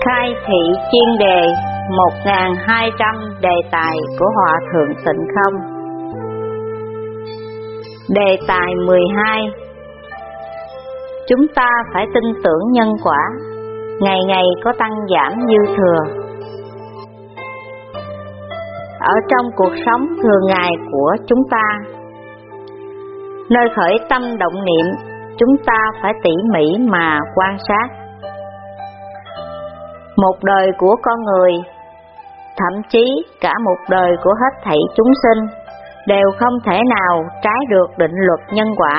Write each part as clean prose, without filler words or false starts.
Khai thị chuyên đề 1200 đề tài của Hòa Thượng Tịnh Không. Đề tài 12. Chúng ta phải tin tưởng nhân quả, ngày ngày có tăng giảm dư thừa. Ở trong cuộc sống thường ngày của chúng ta, nơi khởi tâm động niệm, chúng ta phải tỉ mỉ mà quan sát. Một đời của con người, thậm chí cả một đời của hết thảy chúng sinh, đều không thể nào trái được định luật nhân quả.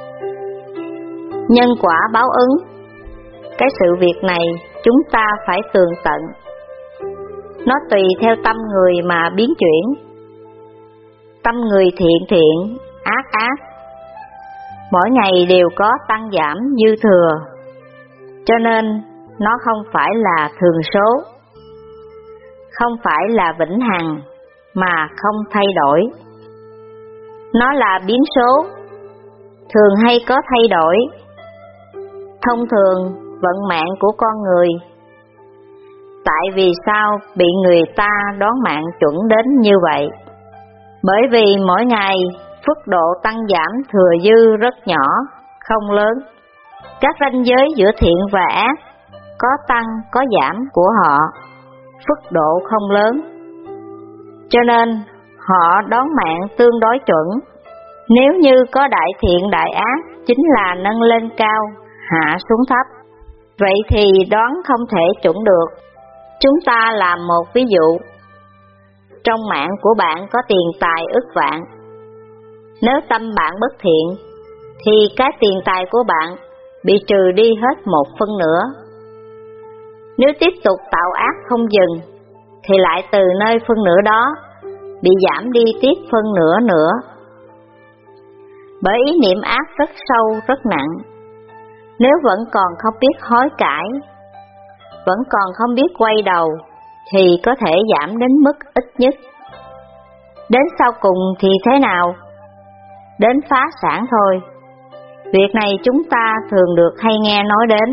Nhân quả báo ứng, cái sự việc này chúng ta phải tường tận. Nó tùy theo tâm người mà biến chuyển. Tâm người thiện thiện, ác ác, mỗi ngày đều có tăng giảm dư thừa, cho nên nó không phải là thường số, không phải là vĩnh hằng mà không thay đổi. Nó là biến số, thường hay có thay đổi. Thông thường vận mạng của con người, tại vì sao bị người ta đoán mạng chuẩn đến như vậy? Bởi vì mỗi ngày phước độ tăng giảm thừa dư rất nhỏ, không lớn. Các ranh giới giữa thiện và ác có tăng có giảm của họ, phước độ không lớn, cho nên họ đoán mạng tương đối chuẩn. Nếu như có đại thiện đại ác, chính là nâng lên cao, hạ xuống thấp, vậy thì đoán không thể chuẩn được. Chúng ta làm một ví dụ. Trong mạng của bạn có tiền tài ức vạn. Nếu tâm bạn bất thiện, thì cái tiền tài của bạn bị trừ đi hết 1/4. Nếu tiếp tục tạo ác không dừng, thì lại từ nơi 1/2 đó bị giảm đi tiếp 1/2 nữa. Bởi ý niệm ác rất sâu, rất nặng. Nếu vẫn còn không biết hối cải, vẫn còn không biết quay đầu, thì có thể giảm đến mức ít nhất. Đến sau cùng thì thế nào? Đến phá sản thôi. Việc này chúng ta thường được hay nghe nói đến.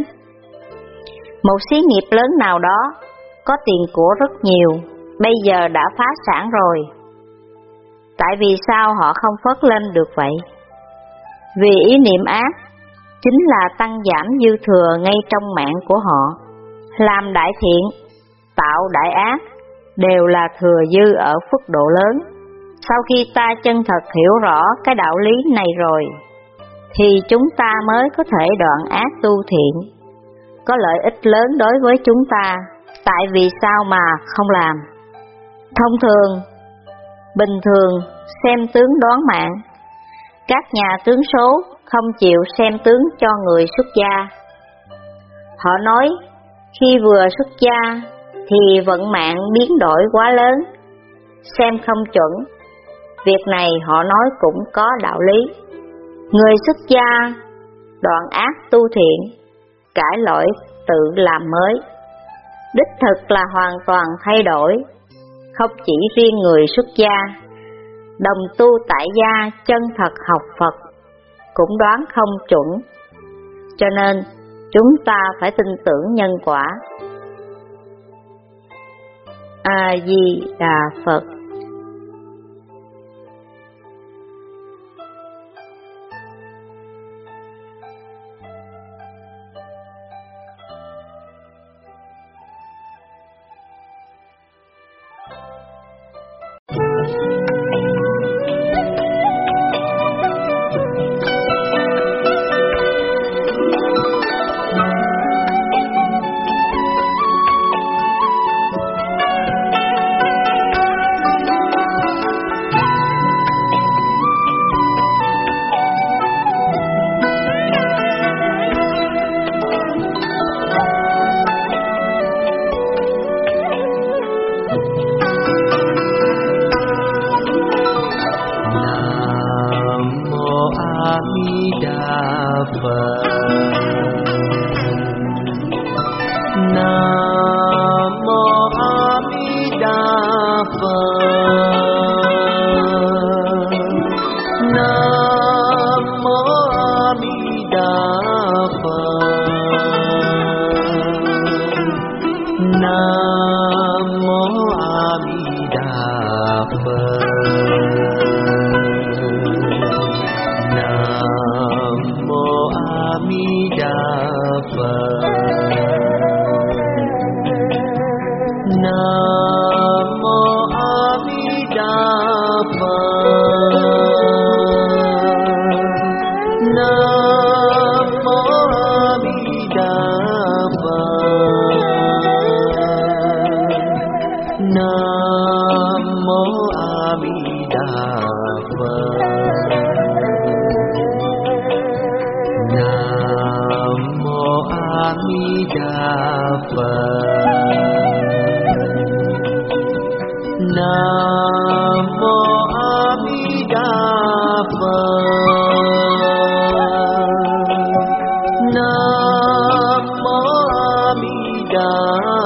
Một xí nghiệp lớn nào đó có tiền của rất nhiều, bây giờ đã phá sản rồi. Tại vì sao họ không phất lên được vậy? Vì ý niệm ác chính là tăng giảm dư thừa ngay trong mạng của họ. Làm đại thiện, tạo đại ác đều là thừa dư ở phước độ lớn. Sau khi ta chân thật hiểu rõ cái đạo lý này rồi, thì chúng ta mới có thể đoạn ác tu thiện, có lợi ích lớn đối với chúng ta. Tại vì sao mà không làm? Thông thường, bình thường xem tướng đoán mạng, các nhà tướng số không chịu xem tướng cho người xuất gia. Họ nói khi vừa xuất gia thì vận mạng biến đổi quá lớn, xem không chuẩn. Việc này họ nói cũng có đạo lý. Người xuất gia đoạn ác tu thiện, cải lỗi tự làm mới, đích thực là hoàn toàn thay đổi. Không chỉ riêng người xuất gia, đồng tu tại gia chân thật học Phật cũng đoán không chuẩn. Cho nên chúng ta phải tin tưởng nhân quả. A Di Đà Phật. Đà Phật. Nam mô A Di Đà Phật. Nam mô A Di Đà Phật. Nam mô A Di Đà Phật. Nam mô A Di Đà Phật. Nam mô A Di Đà Phật. Nam mô A Di Đà